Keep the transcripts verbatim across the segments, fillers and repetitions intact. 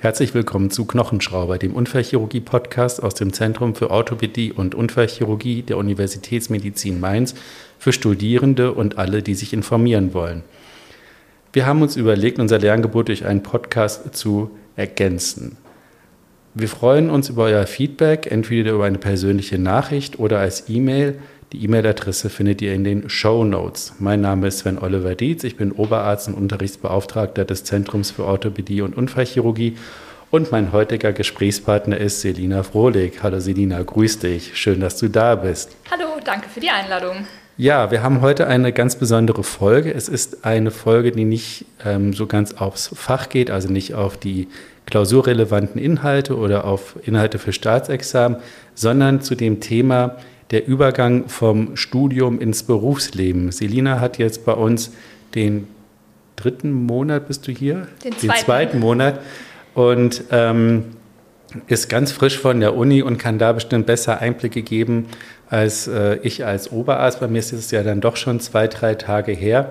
Herzlich willkommen zu Knochenschrauber, dem Unfallchirurgie-Podcast aus dem Zentrum für Orthopädie und Unfallchirurgie der Universitätsmedizin Mainz für Studierende und alle, die sich informieren wollen. Wir haben uns überlegt, unser Lerngebot durch einen Podcast zu ergänzen. Wir freuen uns über euer Feedback, entweder über eine persönliche Nachricht oder als E-Mail. Die E-Mail-Adresse findet ihr in den Shownotes. Mein Name ist Sven Oliver Dietz, ich bin Oberarzt und Unterrichtsbeauftragter des Zentrums für Orthopädie und Unfallchirurgie und mein heutiger Gesprächspartner ist Selina Frohlig. Hallo Selina, grüß dich, schön, dass du da bist. Hallo, danke für die Einladung. Ja, wir haben heute eine ganz besondere Folge. Es ist eine Folge, die nicht ähm, so ganz aufs Fach geht, also nicht auf die klausurrelevanten Inhalte oder auf Inhalte für Staatsexamen, sondern zu dem Thema der Übergang vom Studium ins Berufsleben. Selina hat jetzt bei uns den dritten Monat, bist du hier? Den zweiten, den zweiten Monat und ähm, ist ganz frisch von der Uni und kann da bestimmt besser Einblicke geben als äh, ich als Oberarzt. Bei mir ist es ja dann doch schon zwei, drei Tage her.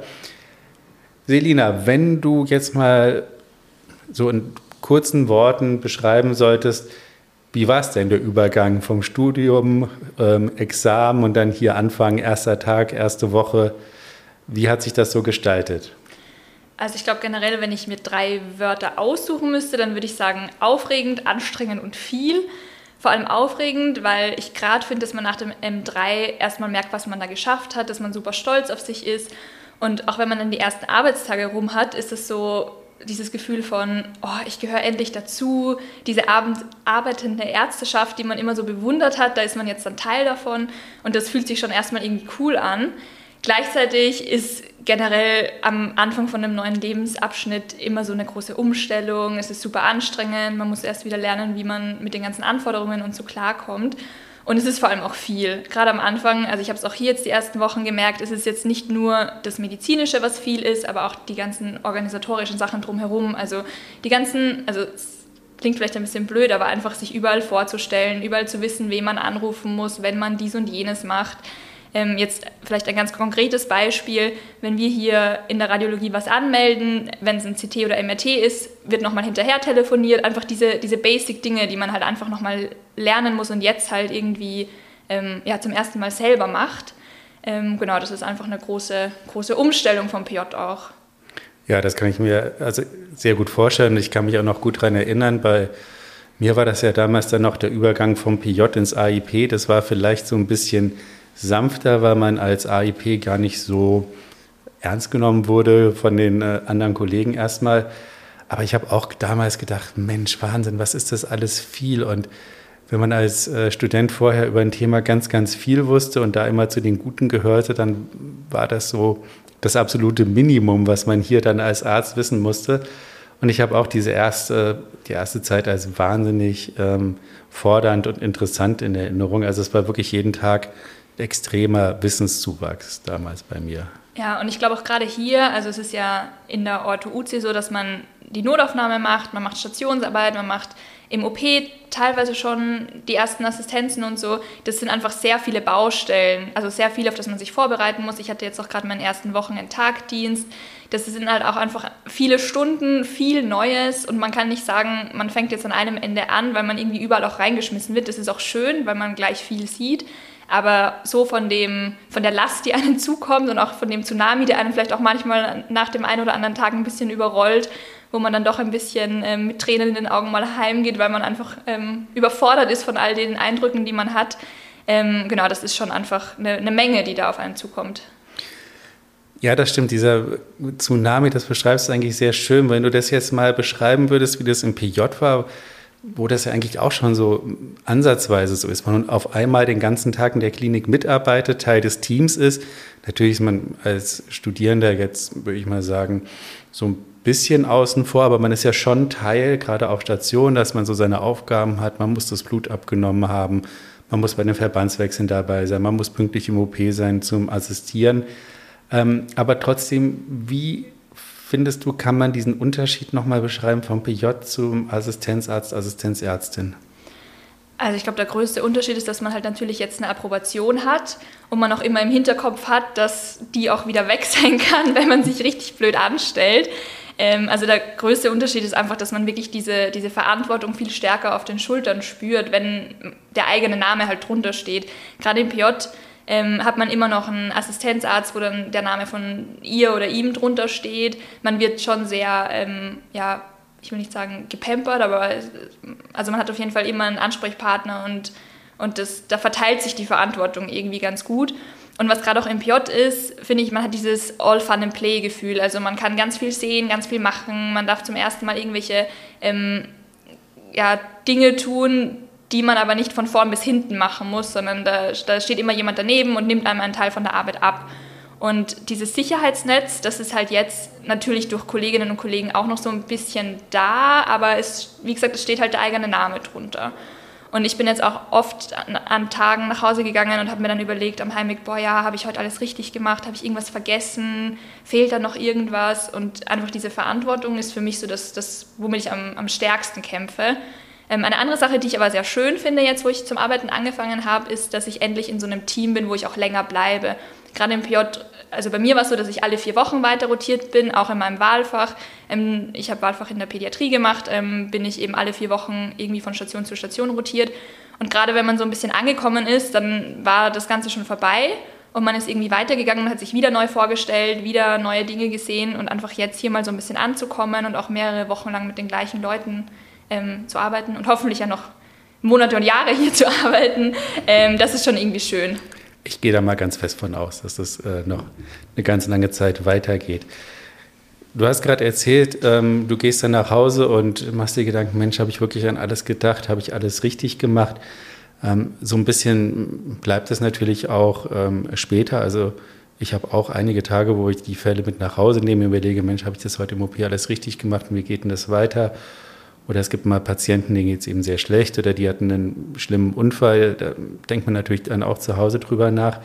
Selina, wenn du jetzt mal so in kurzen Worten beschreiben solltest, wie war es denn, der Übergang vom Studium, ähm, Examen und dann hier Anfang, erster Tag, erste Woche? Wie hat sich das so gestaltet? Also ich glaube generell, wenn ich mir drei Wörter aussuchen müsste, dann würde ich sagen aufregend, anstrengend und viel. Vor allem aufregend, weil ich gerade finde, dass man nach dem M drei erstmal merkt, was man da geschafft hat, dass man super stolz auf sich ist. Und auch wenn man dann die ersten Arbeitstage rum hat, ist es so dieses Gefühl von, oh, ich gehöre endlich dazu, diese Abend, arbeitende Ärzteschaft, die man immer so bewundert hat, da ist man jetzt dann Teil davon und das fühlt sich schon erstmal irgendwie cool an. Gleichzeitig ist generell am Anfang von einem neuen Lebensabschnitt immer so eine große Umstellung, es ist super anstrengend, man muss erst wieder lernen, wie man mit den ganzen Anforderungen und so klarkommt. Und es ist vor allem auch viel. Gerade am Anfang, also ich habe es auch hier jetzt die ersten Wochen gemerkt, es ist jetzt nicht nur das Medizinische, was viel ist, aber auch die ganzen organisatorischen Sachen drumherum. Also die ganzen, also es klingt vielleicht ein bisschen blöd, aber einfach sich überall vorzustellen, überall zu wissen, wen man anrufen muss, wenn man dies und jenes macht. Ähm, jetzt vielleicht ein ganz konkretes Beispiel, wenn wir hier in der Radiologie was anmelden, wenn es ein C T oder M R T ist, wird nochmal hinterher telefoniert, einfach diese, diese Basic-Dinge, die man halt einfach nochmal lernen muss und jetzt halt irgendwie ähm, ja, zum ersten Mal selber macht. Ähm, genau, das ist einfach eine große, große Umstellung vom P J auch. Ja, das kann ich mir also sehr gut vorstellen. Ich kann mich auch noch gut daran erinnern, bei mir war das ja damals dann noch der Übergang vom P J ins A I P. Das war vielleicht so ein bisschen sanfter, weil man als A I P gar nicht so ernst genommen wurde von den äh, anderen Kollegen erstmal. Aber ich habe auch damals gedacht, Mensch, Wahnsinn, was ist das alles viel? Und wenn man als äh, Student vorher über ein Thema ganz, ganz viel wusste und da immer zu den Guten gehörte, dann war das so das absolute Minimum, was man hier dann als Arzt wissen musste. Und ich habe auch diese erste, die erste Zeit als wahnsinnig ähm, fordernd und interessant in Erinnerung. Also es war wirklich jeden Tag extremer Wissenszuwachs damals bei mir. Ja, und ich glaube auch gerade hier, also es ist ja in der Ortho-U C so, dass man die Notaufnahme macht, man macht Stationsarbeit, man macht im O P teilweise schon die ersten Assistenzen und so. Das sind einfach sehr viele Baustellen, also sehr viel, auf das man sich vorbereiten muss. Ich hatte jetzt auch gerade meinen ersten Wochenend-Tagdienst. Das sind halt auch einfach viele Stunden, viel Neues und man kann nicht sagen, man fängt jetzt an einem Ende an, weil man irgendwie überall auch reingeschmissen wird. Das ist auch schön, weil man gleich viel sieht. Aber so von, dem, von der Last, die einem zukommt und auch von dem Tsunami, der einen vielleicht auch manchmal nach dem einen oder anderen Tag ein bisschen überrollt, wo man dann doch ein bisschen ähm, mit Tränen in den Augen mal heimgeht, weil man einfach ähm, überfordert ist von all den Eindrücken, die man hat. Ähm, genau, das ist schon einfach eine, eine Menge, die da auf einen zukommt. Ja, das stimmt. Dieser Tsunami, das beschreibst du eigentlich sehr schön. Wenn du das jetzt mal beschreiben würdest, wie das im P J war, wo das ja eigentlich auch schon so ansatzweise so ist, man auf einmal den ganzen Tag in der Klinik mitarbeitet, Teil des Teams ist. Natürlich ist man als Studierender jetzt, würde ich mal sagen, so ein bisschen außen vor, aber man ist ja schon Teil, gerade auf Station, dass man so seine Aufgaben hat. Man muss das Blut abgenommen haben, man muss bei den Verbandswechseln dabei sein, man muss pünktlich im O P sein zum Assistieren. Ähm, aber trotzdem, wie findest du, kann man diesen Unterschied nochmal beschreiben vom P J zum Assistenzarzt, Assistenzärztin? Also ich glaube, der größte Unterschied ist, dass man halt natürlich jetzt eine Approbation hat und man auch immer im Hinterkopf hat, dass die auch wieder weg sein kann, wenn man sich richtig blöd anstellt. Ähm, also der größte Unterschied ist einfach, dass man wirklich diese, diese Verantwortung viel stärker auf den Schultern spürt, wenn der eigene Name halt drunter steht. Gerade im P J ähm, hat man immer noch einen Assistenzarzt, wo dann der Name von ihr oder ihm drunter steht. Man wird schon sehr, ähm, ja, ich will nicht sagen gepampert, aber also man hat auf jeden Fall immer einen Ansprechpartner und, und das, da verteilt sich die Verantwortung irgendwie ganz gut. Und was gerade auch im P J ist, finde ich, man hat dieses All-Fun-and-Play-Gefühl. Also man kann ganz viel sehen, ganz viel machen. Man darf zum ersten Mal irgendwelche ähm, ja, Dinge tun, die man aber nicht von vorn bis hinten machen muss, sondern da, da steht immer jemand daneben und nimmt einem einen Teil von der Arbeit ab. Und dieses Sicherheitsnetz, das ist halt jetzt natürlich durch Kolleginnen und Kollegen auch noch so ein bisschen da, aber es, wie gesagt, es steht halt der eigene Name drunter. Und ich bin jetzt auch oft an, an Tagen nach Hause gegangen und habe mir dann überlegt am Heimweg, boah ja, habe ich heute alles richtig gemacht, habe ich irgendwas vergessen, fehlt da noch irgendwas? Und einfach diese Verantwortung ist für mich so das, das womit ich am, am stärksten kämpfe. Ähm, eine andere Sache, die ich aber sehr schön finde jetzt, wo ich zum Arbeiten angefangen habe, ist, dass ich endlich in so einem Team bin, wo ich auch länger bleibe. Gerade im P J, also bei mir war es so, dass ich alle vier Wochen weiter rotiert bin, auch in meinem Wahlfach. Ähm, ich habe Wahlfach in der Pädiatrie gemacht, ähm, bin ich eben alle vier Wochen irgendwie von Station zu Station rotiert. Und gerade wenn man so ein bisschen angekommen ist, dann war das Ganze schon vorbei und man ist irgendwie weitergegangen und hat sich wieder neu vorgestellt, wieder neue Dinge gesehen und einfach jetzt hier mal so ein bisschen anzukommen und auch mehrere Wochen lang mit den gleichen Leuten ähm, zu arbeiten und hoffentlich ja noch Monate und Jahre hier zu arbeiten, ähm, das ist schon irgendwie schön. Ich gehe da mal ganz fest von aus, dass das äh, noch eine ganz lange Zeit weitergeht. Du hast gerade erzählt, ähm, du gehst dann nach Hause und machst dir Gedanken, Mensch, habe ich wirklich an alles gedacht, habe ich alles richtig gemacht? Ähm, so ein bisschen bleibt es natürlich auch ähm, später. Also ich habe auch einige Tage, wo ich die Fälle mit nach Hause nehme und überlege, Mensch, habe ich das heute im O P alles richtig gemacht und wie geht denn das weiter? Oder es gibt mal Patienten, denen geht es eben sehr schlecht oder die hatten einen schlimmen Unfall. Da denkt man natürlich dann auch zu Hause drüber nach.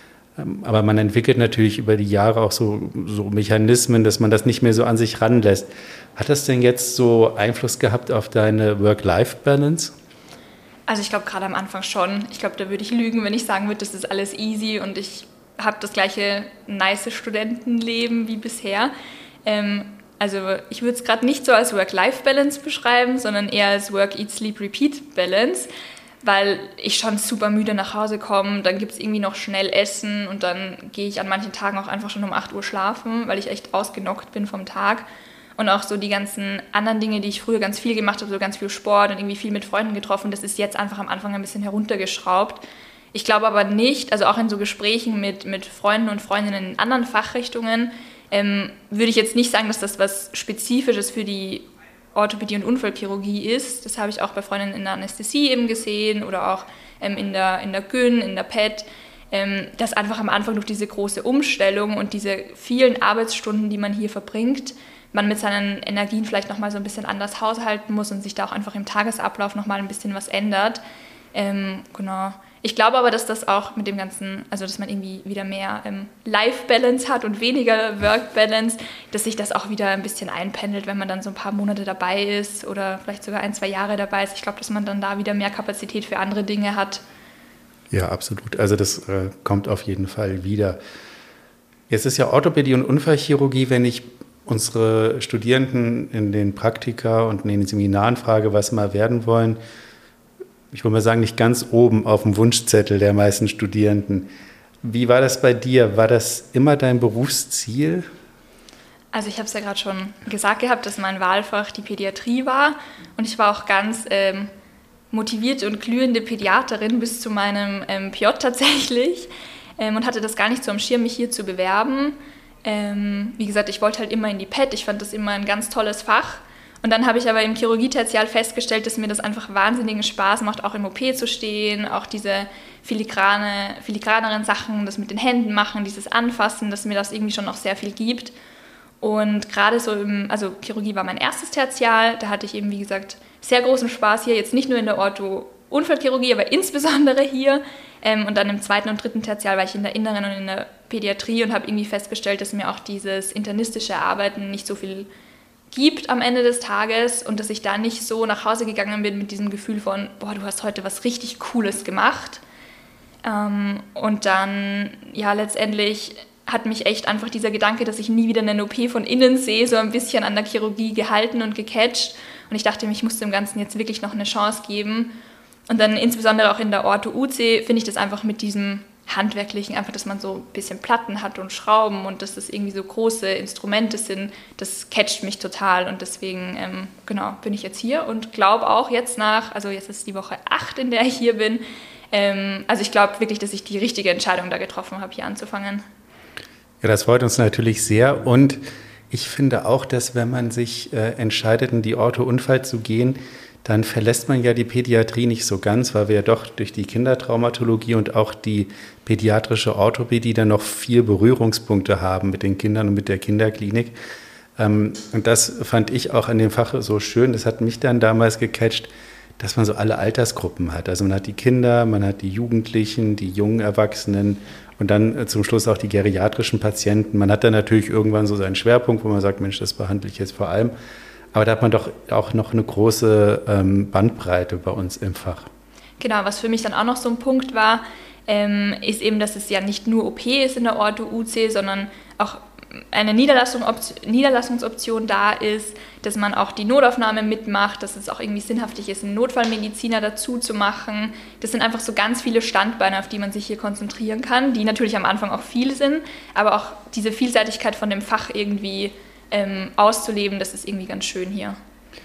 Aber man entwickelt natürlich über die Jahre auch so, so Mechanismen, dass man das nicht mehr so an sich ranlässt. Hat das denn jetzt so Einfluss gehabt auf deine Work-Life-Balance? Also ich glaube gerade am Anfang schon. Ich glaube, da würde ich lügen, wenn ich sagen würde, das ist alles easy und ich habe das gleiche nice Studentenleben wie bisher. Ähm, Also ich würde es gerade nicht so als Work-Life-Balance beschreiben, sondern eher als Work-Eat-Sleep-Repeat-Balance, weil ich schon super müde nach Hause komme, dann gibt es irgendwie noch schnell Essen und dann gehe ich an manchen Tagen auch einfach schon um acht Uhr schlafen, weil ich echt ausgenockt bin vom Tag. Und auch so die ganzen anderen Dinge, die ich früher ganz viel gemacht habe, so ganz viel Sport und irgendwie viel mit Freunden getroffen, das ist jetzt einfach am Anfang ein bisschen heruntergeschraubt. Ich glaube aber nicht, also auch in so Gesprächen mit, mit Freunden und Freundinnen in anderen Fachrichtungen, Ähm, würde ich jetzt nicht sagen, dass das was Spezifisches für die Orthopädie und Unfallchirurgie ist. Das habe ich auch bei Freundinnen in der Anästhesie eben gesehen oder auch ähm, in der, in der Gyn, in der P E T, ähm, dass einfach am Anfang durch diese große Umstellung und diese vielen Arbeitsstunden, die man hier verbringt, man mit seinen Energien vielleicht nochmal so ein bisschen anders haushalten muss und sich da auch einfach im Tagesablauf nochmal ein bisschen was ändert. Ähm, genau. Ich glaube aber, dass das auch mit dem Ganzen, also dass man irgendwie wieder mehr ähm, Life-Balance hat und weniger Work-Balance, dass sich das auch wieder ein bisschen einpendelt, wenn man dann so ein paar Monate dabei ist oder vielleicht sogar ein, zwei Jahre dabei ist. Ich glaube, dass man dann da wieder mehr Kapazität für andere Dinge hat. Ja, absolut. Also das äh, kommt auf jeden Fall wieder. Jetzt ist ja Orthopädie und Unfallchirurgie, wenn ich unsere Studierenden in den Praktika und in den Seminaren frage, was sie mal werden wollen, ich würde mal sagen, nicht ganz oben auf dem Wunschzettel der meisten Studierenden. Wie war das bei dir? War das immer dein Berufsziel? Also ich habe es ja gerade schon gesagt gehabt, dass mein Wahlfach die Pädiatrie war und ich war auch ganz ähm, motivierte und glühende Pädiaterin bis zu meinem ähm, P J tatsächlich ähm, und hatte das gar nicht so am Schirm, mich hier zu bewerben. Ähm, wie gesagt, ich wollte halt immer in die P E T, ich fand das immer ein ganz tolles Fach. Und dann habe ich aber im Chirurgie-Tertial festgestellt, dass mir das einfach wahnsinnigen Spaß macht, auch im O P zu stehen, auch diese filigrane, filigraneren Sachen, das mit den Händen machen, dieses Anfassen, dass mir das irgendwie schon noch sehr viel gibt. Und gerade so im, also Chirurgie war mein erstes Tertial, da hatte ich eben, wie gesagt, sehr großen Spaß hier, jetzt nicht nur in der Ortho-Unfallchirurgie, aber insbesondere hier. Und dann im zweiten und dritten Tertial war ich in der Inneren und in der Pädiatrie und habe irgendwie festgestellt, dass mir auch dieses internistische Arbeiten nicht so viel gibt am Ende des Tages und dass ich da nicht so nach Hause gegangen bin mit diesem Gefühl von, boah, du hast heute was richtig Cooles gemacht. Ähm, und dann, ja, letztendlich hat mich echt einfach dieser Gedanke, dass ich nie wieder einen O P von innen sehe, so ein bisschen an der Chirurgie gehalten und gecatcht. Und ich dachte mir, ich muss dem Ganzen jetzt wirklich noch eine Chance geben. Und dann insbesondere auch in der Ortho-U C finde ich das einfach mit diesem Handwerklichen, einfach, dass man so ein bisschen Platten hat und Schrauben und dass das irgendwie so große Instrumente sind, das catcht mich total. Und deswegen, ähm, genau, bin ich jetzt hier und glaube auch jetzt nach, also jetzt ist die Woche acht, in der ich hier bin, ähm, also ich glaube wirklich, dass ich die richtige Entscheidung da getroffen habe, hier anzufangen. Ja, das freut uns natürlich sehr und ich finde auch, dass wenn man sich äh, entscheidet, in die Ortho-Unfall zu gehen, dann verlässt man ja die Pädiatrie nicht so ganz, weil wir ja doch durch die Kindertraumatologie und auch die pädiatrische Orthopädie dann noch viel Berührungspunkte haben mit den Kindern und mit der Kinderklinik. Ähm, und das fand ich auch an dem Fach so schön. Das hat mich dann damals gecatcht, dass man so alle Altersgruppen hat. Also man hat die Kinder, man hat die Jugendlichen, die jungen Erwachsenen und dann äh, zum Schluss auch die geriatrischen Patienten. Man hat dann natürlich irgendwann so seinen Schwerpunkt, wo man sagt, Mensch, das behandle ich jetzt vor allem. Aber da hat man doch auch noch eine große ähm, Bandbreite bei uns im Fach. Genau, was für mich dann auch noch so ein Punkt war, ähm, ist eben, dass es ja nicht nur O P ist in der Ortho-U C, sondern auch eine Niederlassung, Niederlassungsoption da ist, dass man auch die Notaufnahme mitmacht, dass es auch irgendwie sinnhaftig ist, einen Notfallmediziner dazu zu machen. Das sind einfach so ganz viele Standbeine, auf die man sich hier konzentrieren kann, die natürlich am Anfang auch viel sind, aber auch diese Vielseitigkeit von dem Fach irgendwie Ähm, auszuleben, das ist irgendwie ganz schön hier.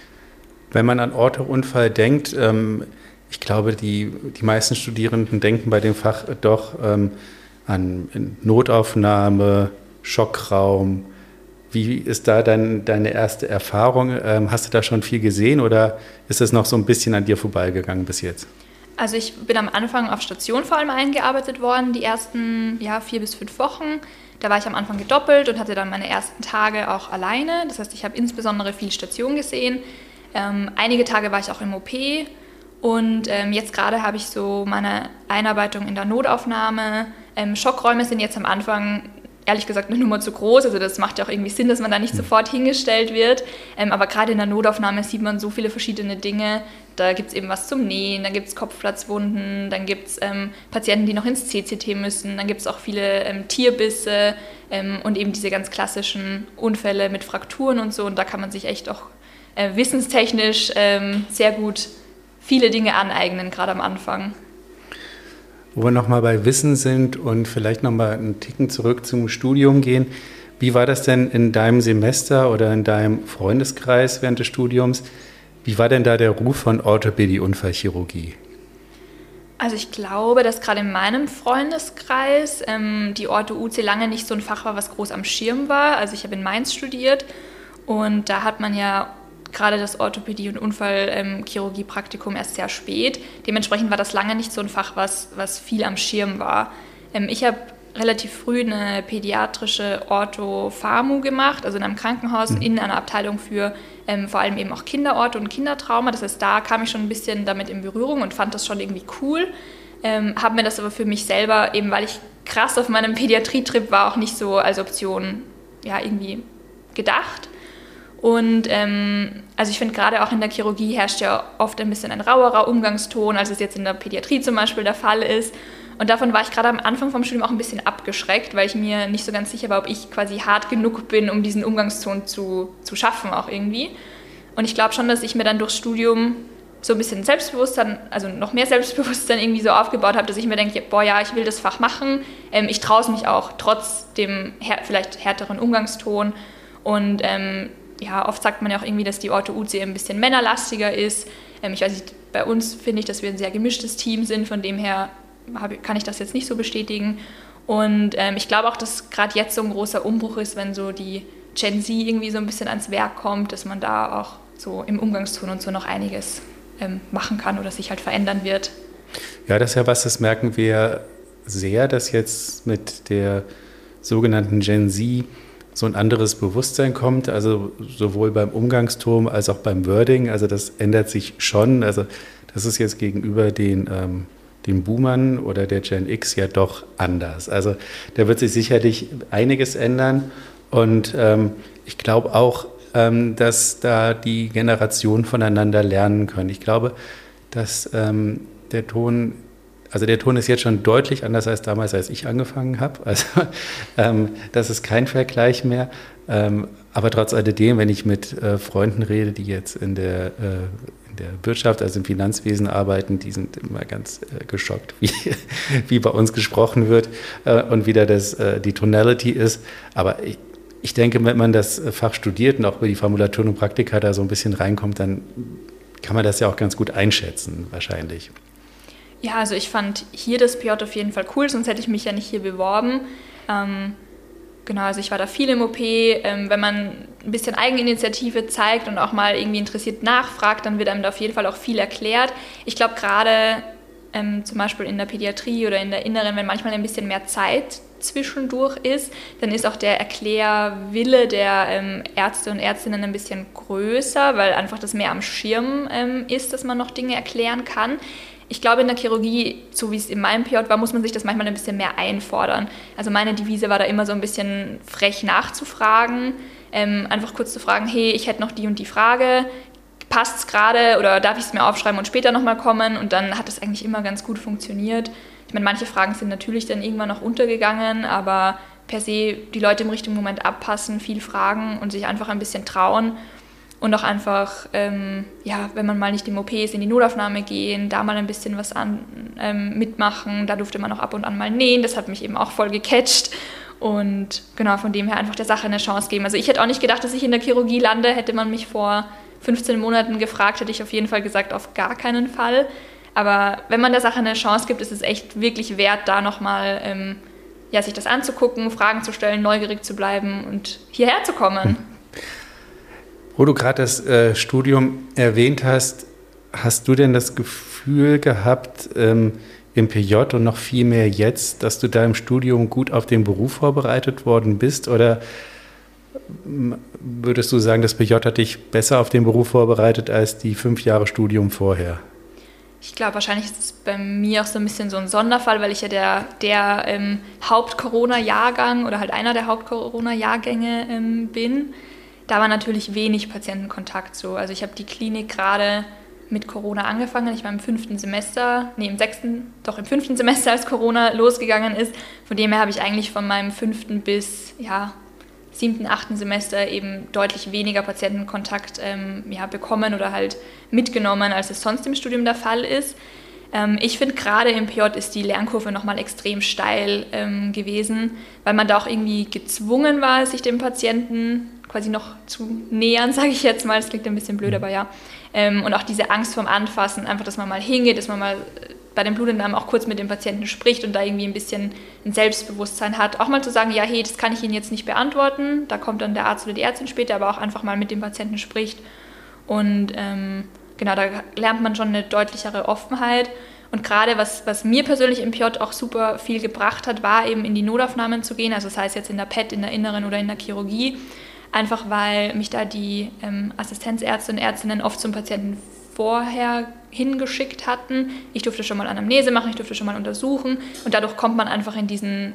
Wenn man an Ortho-Unfall denkt, ähm, ich glaube, die, die meisten Studierenden denken bei dem Fach doch ähm, an Notaufnahme, Schockraum. Wie ist da dein, deine erste Erfahrung? Ähm, hast du da schon viel gesehen oder ist es noch so ein bisschen an dir vorbeigegangen bis jetzt? Also ich bin am Anfang auf Station vor allem eingearbeitet worden, die ersten ja, vier bis fünf Wochen. Da war ich am Anfang gedoppelt und hatte dann meine ersten Tage auch alleine. Das heißt, ich habe insbesondere viel Station gesehen. Ähm, einige Tage war ich auch im O P und ähm, jetzt gerade habe ich so meine Einarbeitung in der Notaufnahme. Ähm, Schockräume sind jetzt am Anfang ehrlich gesagt eine Nummer zu groß. Also das macht ja auch irgendwie Sinn, dass man da nicht sofort hingestellt wird. Ähm, aber gerade in der Notaufnahme sieht man so viele verschiedene Dinge. Da gibt es eben was zum Nähen, da gibt es Kopfplatzwunden, dann gibt es ähm, Patienten, die noch ins C C T müssen, dann gibt es auch viele ähm, Tierbisse ähm, und eben diese ganz klassischen Unfälle mit Frakturen und so. Und da kann man sich echt auch äh, wissenstechnisch ähm, sehr gut viele Dinge aneignen, gerade am Anfang. Wo wir nochmal bei Wissen sind und vielleicht nochmal einen Ticken zurück zum Studium gehen. Wie war das denn in deinem Semester oder in deinem Freundeskreis während des Studiums? Wie war denn da der Ruf von Orthopädie-Unfallchirurgie? Also ich glaube, dass gerade in meinem Freundeskreis ähm, die Ortho-U C lange nicht so ein Fach war, was groß am Schirm war. Also ich habe in Mainz studiert und da hat man ja gerade das Orthopädie- und Unfallchirurgie-Praktikum erst sehr spät. Dementsprechend war das lange nicht so ein Fach, was, was viel am Schirm war. Ähm, ich habe relativ früh eine pädiatrische Ortho-Pharmu gemacht, also in einem Krankenhaus, mhm. in einer Abteilung für ähm, vor allem eben auch Kinderortho und Kindertrauma. Das heißt, da kam ich schon ein bisschen damit in Berührung und fand das schon irgendwie cool. Ähm, habe mir das aber für mich selber, eben weil ich krass auf meinem Pädiatrietrip war, auch nicht so als Option ja, irgendwie gedacht. Und ähm, also ich finde, gerade auch in der Chirurgie herrscht ja oft ein bisschen ein rauerer Umgangston, als es jetzt in der Pädiatrie zum Beispiel der Fall ist. Und davon war ich gerade am Anfang vom Studium auch ein bisschen abgeschreckt, weil ich mir nicht so ganz sicher war, ob ich quasi hart genug bin, um diesen Umgangston zu, zu schaffen auch irgendwie. Und ich glaube schon, dass ich mir dann durchs Studium so ein bisschen Selbstbewusstsein, also noch mehr Selbstbewusstsein irgendwie so aufgebaut habe, dass ich mir denke, boah ja, ich will das Fach machen. Ähm, ich traue es mich auch, trotz dem här- vielleicht härteren Umgangston. Und ähm, ja, oft sagt man ja auch irgendwie, dass die Ortho-U C ein bisschen männerlastiger ist. Ähm, ich weiß nicht, bei uns finde ich, dass wir ein sehr gemischtes Team sind, von dem her hab, kann ich das jetzt nicht so bestätigen. Und ähm, ich glaube auch, dass gerade jetzt so ein großer Umbruch ist, wenn so die Gen Z irgendwie so ein bisschen ans Werk kommt, dass man da auch so im Umgangston und so noch einiges ähm, machen kann oder sich halt verändern wird. Ja, das ist ja was, das merken wir sehr, dass jetzt mit der sogenannten Gen Z so ein anderes Bewusstsein kommt, also sowohl beim Umgangston als auch beim Wording, also das ändert sich schon, also das ist jetzt gegenüber den, ähm, den Boomern oder der Gen X ja doch anders. Also da wird sich sicherlich einiges ändern und ähm, ich glaube auch, ähm, dass da die Generationen voneinander lernen können. Ich glaube, dass ähm, der Ton also der Ton ist jetzt schon deutlich anders als damals, als ich angefangen habe. Also ähm, das ist kein Vergleich mehr. Ähm, aber trotz alledem, wenn ich mit äh, Freunden rede, die jetzt in der, äh, in der Wirtschaft, also im Finanzwesen arbeiten, die sind immer ganz äh, geschockt, wie, wie bei uns gesprochen wird äh, und wie da das, äh, die Tonality ist. Aber ich, ich denke, wenn man das Fach studiert und auch über die Formulaturen und Praktika da so ein bisschen reinkommt, dann kann man das ja auch ganz gut einschätzen, wahrscheinlich. Ja, also ich fand hier das P J auf jeden Fall cool, sonst hätte ich mich ja nicht hier beworben. Ähm, genau, also ich war da viel im O P. Ähm, wenn man ein bisschen Eigeninitiative zeigt und auch mal irgendwie interessiert nachfragt, dann wird einem da auf jeden Fall auch viel erklärt. Ich glaube gerade ähm, zum Beispiel in der Pädiatrie oder in der Inneren, wenn manchmal ein bisschen mehr Zeit zwischendurch ist, dann ist auch der Erklärwille der ähm, Ärzte und Ärztinnen ein bisschen größer, weil einfach das mehr am Schirm ähm, ist, dass man noch Dinge erklären kann. Ich glaube, in der Chirurgie, so wie es in meinem P J war, muss man sich das manchmal ein bisschen mehr einfordern. Also meine Devise war da immer so ein bisschen frech nachzufragen, ähm, einfach kurz zu fragen, hey, ich hätte noch die und die Frage, passt es gerade oder darf ich es mir aufschreiben und später nochmal kommen? Und dann hat es eigentlich immer ganz gut funktioniert. Ich meine, manche Fragen sind natürlich dann irgendwann noch untergegangen, aber per se die Leute im richtigen Moment abpassen, viel fragen und sich einfach ein bisschen trauen. Und auch einfach, ähm, ja, wenn man mal nicht im O P ist, in die Notaufnahme gehen, da mal ein bisschen was an, ähm, mitmachen. Da durfte man auch ab und an mal nähen, das hat mich eben auch voll gecatcht. Und genau, von dem her einfach der Sache eine Chance geben. Also ich hätte auch nicht gedacht, dass ich in der Chirurgie lande. Hätte man mich vor fünfzehn Monaten gefragt, hätte ich auf jeden Fall gesagt, auf gar keinen Fall. Aber wenn man der Sache eine Chance gibt, ist es echt wirklich wert, da nochmal ähm, ja, sich das anzugucken, Fragen zu stellen, neugierig zu bleiben und hierher zu kommen. Hm. Wo du gerade das äh, Studium erwähnt hast, hast du denn das Gefühl gehabt, ähm, im P J und noch viel mehr jetzt, dass du da im Studium gut auf den Beruf vorbereitet worden bist? Oder würdest du sagen, das P J hat dich besser auf den Beruf vorbereitet als die fünf Jahre Studium vorher? Ich glaube, wahrscheinlich ist es bei mir auch so ein bisschen so ein Sonderfall, weil ich ja der, der ähm, Haupt-Corona-Jahrgang oder halt einer der Haupt-Corona-Jahrgänge ähm, bin. Da war natürlich wenig Patientenkontakt so. Also ich habe die Klinik gerade mit Corona angefangen. Ich war im fünften Semester, nee, im sechsten, doch im fünften Semester, als Corona losgegangen ist. Von dem her habe ich eigentlich von meinem fünften bis, ja, siebten, achten Semester eben deutlich weniger Patientenkontakt ähm, ja, bekommen oder halt mitgenommen, als es sonst im Studium der Fall ist. Ähm, ich finde, gerade im P J ist die Lernkurve nochmal extrem steil ähm, gewesen, weil man da auch irgendwie gezwungen war, sich dem Patienten quasi noch zu nähern, sage ich jetzt mal. Das klingt ein bisschen blöd, aber ja. Ähm, und auch diese Angst vorm Anfassen, einfach, dass man mal hingeht, dass man mal bei den Blutentnahmen auch kurz mit dem Patienten spricht und da irgendwie ein bisschen ein Selbstbewusstsein hat. Auch mal zu sagen, ja, hey, das kann ich Ihnen jetzt nicht beantworten. Da kommt dann der Arzt oder die Ärztin später, aber auch einfach mal mit dem Patienten spricht. Und ähm, genau, da lernt man schon eine deutlichere Offenheit. Und gerade was, was mir persönlich im P J auch super viel gebracht hat, war eben in die Notaufnahmen zu gehen, also sei es jetzt in der P E T, in der Inneren oder in der Chirurgie, einfach weil mich da die ähm, Assistenzärzte und Ärztinnen oft zum Patienten vorher hingeschickt hatten. Ich durfte schon mal Anamnese machen, ich durfte schon mal untersuchen und dadurch kommt man einfach in diesen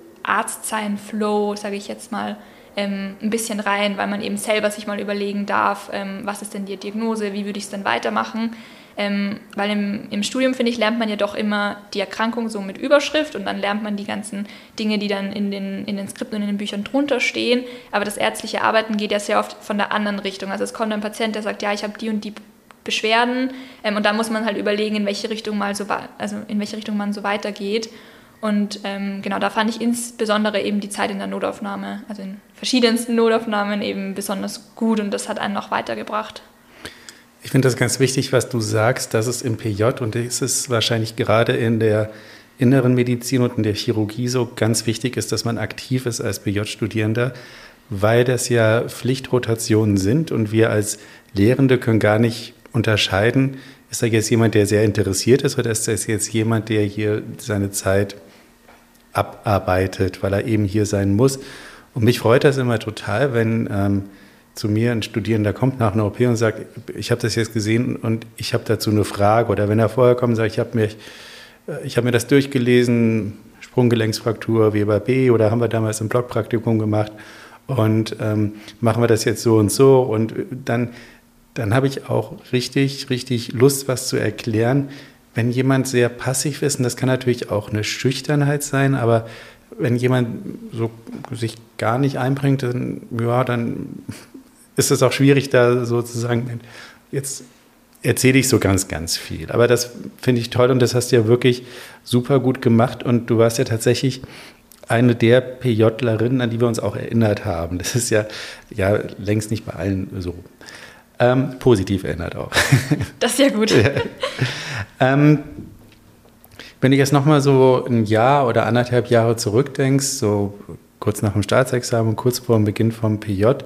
Arztsein-Flow, sage ich jetzt mal, ähm, ein bisschen rein, weil man eben selber sich mal überlegen darf, ähm, was ist denn die Diagnose, wie würde ich es denn weitermachen. Ähm, weil im, im Studium, finde ich, lernt man ja doch immer die Erkrankung so mit Überschrift und dann lernt man die ganzen Dinge, die dann in den, in den Skripten und in den Büchern drunter stehen. Aber das ärztliche Arbeiten geht ja sehr oft von der anderen Richtung. Also es kommt ein Patient, der sagt, ja, ich habe die und die Beschwerden ähm, und da muss man halt überlegen, in welche Richtung mal so, also in welche Richtung man so weitergeht. Und ähm, genau, da fand ich insbesondere eben die Zeit in der Notaufnahme, also in verschiedensten Notaufnahmen eben besonders gut und das hat einen noch weitergebracht. Ich finde das ganz wichtig, was du sagst, dass es im P J und es ist wahrscheinlich gerade in der inneren Medizin und in der Chirurgie so ganz wichtig ist, dass man aktiv ist als P J-Studierender, weil das ja Pflichtrotationen sind und wir als Lehrende können gar nicht unterscheiden, ist da jetzt jemand, der sehr interessiert ist oder ist das jetzt jemand, der hier seine Zeit abarbeitet, weil er eben hier sein muss. Und mich freut das immer total, wenn ähm, zu mir ein Studierender kommt nach einer O P und sagt, ich habe das jetzt gesehen und ich habe dazu eine Frage. Oder wenn er vorher kommt und sagt, ich habe mir, ich hab mir das durchgelesen, Sprunggelenksfraktur, Weber B oder haben wir damals ein Blockpraktikum gemacht und ähm, machen wir das jetzt so und so. Und dann, dann habe ich auch richtig, richtig Lust, was zu erklären, wenn jemand sehr passiv ist, und das kann natürlich auch eine Schüchternheit sein, aber wenn jemand so sich gar nicht einbringt, dann, ja, dann ist es auch schwierig, da sozusagen, jetzt erzähle ich so ganz, ganz viel. Aber das finde ich toll und das hast du ja wirklich super gut gemacht und du warst ja tatsächlich eine der PJlerinnen, an die wir uns auch erinnert haben. Das ist ja, ja längst nicht bei allen so. Ähm, positiv erinnert auch. Das ist ja gut. Ja. Ähm, wenn du jetzt nochmal so ein Jahr oder anderthalb Jahre zurückdenkst, so kurz nach dem Staatsexamen, kurz vor dem Beginn vom P J,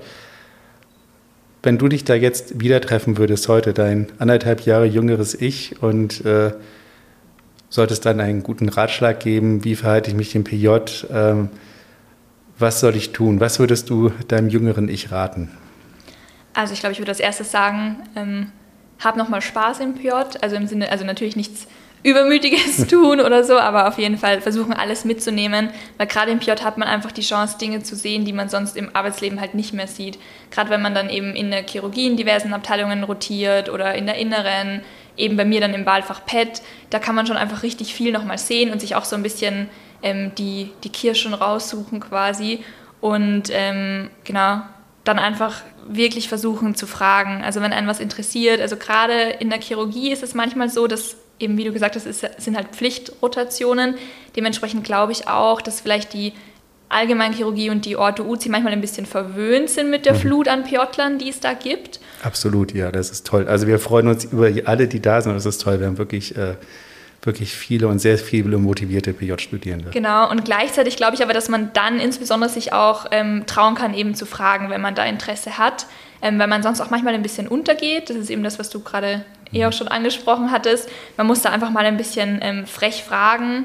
wenn du dich da jetzt wieder treffen würdest, heute dein anderthalb Jahre jüngeres Ich und äh, solltest dann einen guten Ratschlag geben, wie verhalte ich mich im P J, ähm, was soll ich tun? Was würdest du deinem jüngeren Ich raten? Also ich glaube, ich würde als erstes sagen, ähm, hab nochmal Spaß im P J, also im Sinne, also natürlich nichts Übermütiges tun oder so, aber auf jeden Fall versuchen, alles mitzunehmen, weil gerade im P J hat man einfach die Chance, Dinge zu sehen, die man sonst im Arbeitsleben halt nicht mehr sieht. Gerade wenn man dann eben in der Chirurgie in diversen Abteilungen rotiert oder in der Inneren, eben bei mir dann im Wahlfach P E T, da kann man schon einfach richtig viel nochmal sehen und sich auch so ein bisschen ähm, die, die Kirschen raussuchen quasi und ähm, genau, dann einfach wirklich versuchen zu fragen. Also wenn einen was interessiert, also gerade in der Chirurgie ist es manchmal so, dass eben, wie du gesagt hast, es sind halt Pflichtrotationen. Dementsprechend glaube ich auch, dass vielleicht die Allgemeinchirurgie und die Ortho-U Z I manchmal ein bisschen verwöhnt sind mit der mhm. Flut an PJlern, die es da gibt. Absolut, ja, das ist toll. Also wir freuen uns über alle, die da sind. Das ist toll. Wir haben wirklich, äh, wirklich viele und sehr viele motivierte P J-Studierende. Genau, und gleichzeitig glaube ich aber, dass man dann insbesondere sich auch ähm, trauen kann, eben zu fragen, wenn man da Interesse hat. Ähm, weil man sonst auch manchmal ein bisschen untergeht. Das ist eben das, was du gerade mhm. eh auch schon angesprochen hattest. Man muss da einfach mal ein bisschen ähm, frech fragen.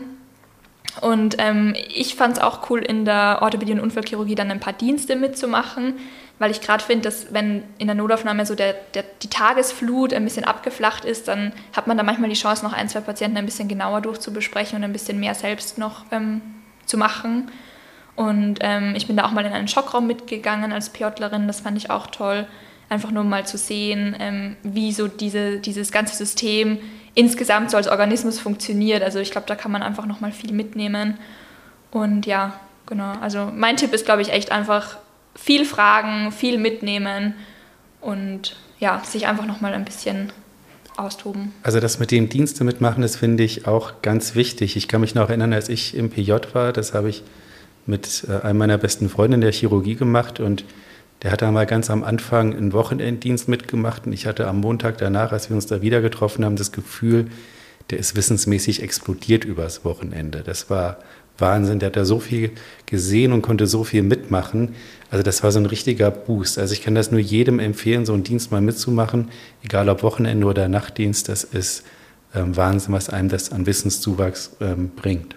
Und ähm, ich fand es auch cool, in der Orthopädie und Unfallchirurgie dann ein paar Dienste mitzumachen, weil ich gerade finde, dass wenn in der Notaufnahme so der, der, die Tagesflut ein bisschen abgeflacht ist, dann hat man da manchmal die Chance, noch ein, zwei Patienten ein bisschen genauer durchzubesprechen und ein bisschen mehr selbst noch ähm, zu machen. Und ähm, ich bin da auch mal in einen Schockraum mitgegangen als PJlerin, das fand ich auch toll, einfach nur mal zu sehen, ähm, wie so diese, dieses ganze System insgesamt so als Organismus funktioniert. Also ich glaube, da kann man einfach noch mal viel mitnehmen. Und ja, genau, also mein Tipp ist, glaube ich, echt einfach viel fragen, viel mitnehmen und ja, sich einfach noch mal ein bisschen austoben. Also das mit dem Dienste mitmachen, das finde ich auch ganz wichtig. Ich kann mich noch erinnern, als ich im P J war, das habe ich mit einem meiner besten Freunde in der Chirurgie gemacht und der hat da mal ganz am Anfang einen Wochenenddienst mitgemacht und ich hatte am Montag danach, als wir uns da wieder getroffen haben, das Gefühl, der ist wissensmäßig explodiert übers Wochenende. Das war Wahnsinn, der hat da so viel gesehen und konnte so viel mitmachen. Also das war so ein richtiger Boost. Also ich kann das nur jedem empfehlen, so einen Dienst mal mitzumachen, egal ob Wochenende oder Nachtdienst, das ist ähm, Wahnsinn, was einem das an Wissenszuwachs ähm, bringt.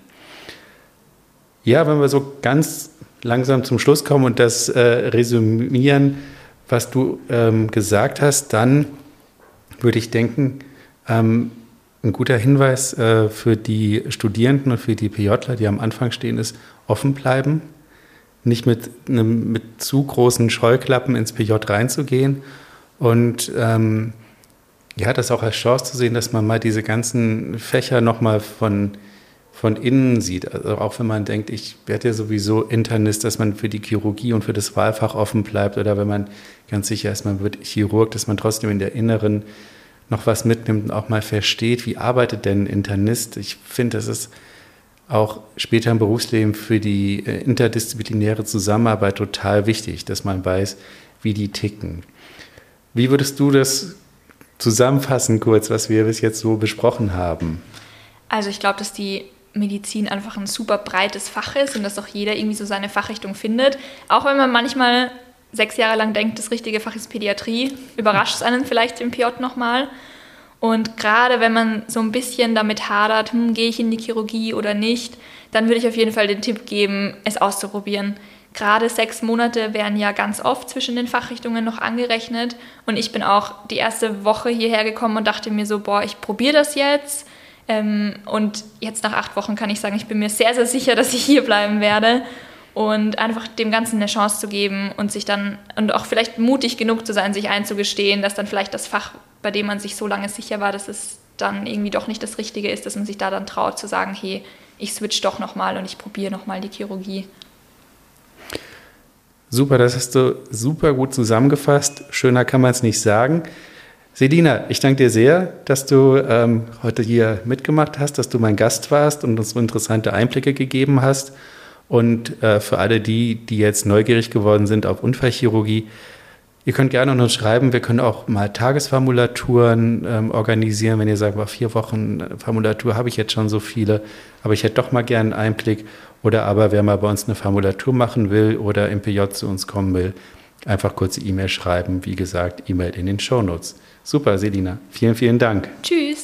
Ja, wenn wir so ganz langsam zum Schluss kommen und das äh, resümieren, was du ähm, gesagt hast, dann würde ich denken, ähm, ein guter Hinweis äh, für die Studierenden und für die PJler, die am Anfang stehen, ist, offen bleiben, nicht mit, einem, mit zu großen Scheuklappen ins P J reinzugehen und ähm, ja, das auch als Chance zu sehen, dass man mal diese ganzen Fächer nochmal von von innen sieht, also auch wenn man denkt, ich werde ja sowieso Internist, dass man für die Chirurgie und für das Wahlfach offen bleibt oder wenn man ganz sicher ist, man wird Chirurg, dass man trotzdem in der Inneren noch was mitnimmt und auch mal versteht, wie arbeitet denn ein Internist? Ich finde, das ist auch später im Berufsleben für die interdisziplinäre Zusammenarbeit total wichtig, dass man weiß, wie die ticken. Wie würdest du das zusammenfassen kurz, was wir bis jetzt so besprochen haben? Also ich glaube, dass die Medizin einfach ein super breites Fach ist und dass auch jeder irgendwie so seine Fachrichtung findet. Auch wenn man manchmal sechs Jahre lang denkt, das richtige Fach ist Pädiatrie, überrascht es einen vielleicht im P J nochmal. Und gerade wenn man so ein bisschen damit hadert, hm, gehe ich in die Chirurgie oder nicht, dann würde ich auf jeden Fall den Tipp geben, es auszuprobieren. Gerade sechs Monate werden ja ganz oft zwischen den Fachrichtungen noch angerechnet. Und ich bin auch die erste Woche hierher gekommen und dachte mir so, boah, ich probiere das jetzt. Ähm, und jetzt nach acht Wochen kann ich sagen, ich bin mir sehr, sehr sicher, dass ich hier bleiben werde und einfach dem Ganzen eine Chance zu geben und sich dann und auch vielleicht mutig genug zu sein, sich einzugestehen, dass dann vielleicht das Fach, bei dem man sich so lange sicher war, dass es dann irgendwie doch nicht das Richtige ist, dass man sich da dann traut zu sagen, hey, ich switch doch nochmal und ich probiere nochmal die Chirurgie. Super, das hast du super gut zusammengefasst. Schöner kann man es nicht sagen. Selina, ich danke dir sehr, dass du ähm, heute hier mitgemacht hast, dass du mein Gast warst und uns so interessante Einblicke gegeben hast. Und äh, für alle die, die jetzt neugierig geworden sind auf Unfallchirurgie, ihr könnt gerne uns schreiben. Wir können auch mal Tagesformulaturen ähm, organisieren, wenn ihr sagt, bei vier Wochen Formulatur habe ich jetzt schon so viele, aber ich hätte doch mal gerne einen Einblick. Oder aber, wer mal bei uns eine Formulatur machen will oder im P J zu uns kommen will, einfach kurze E-Mail schreiben. Wie gesagt, E-Mail in den Shownotes. Super, Selina. Vielen, vielen Dank. Tschüss.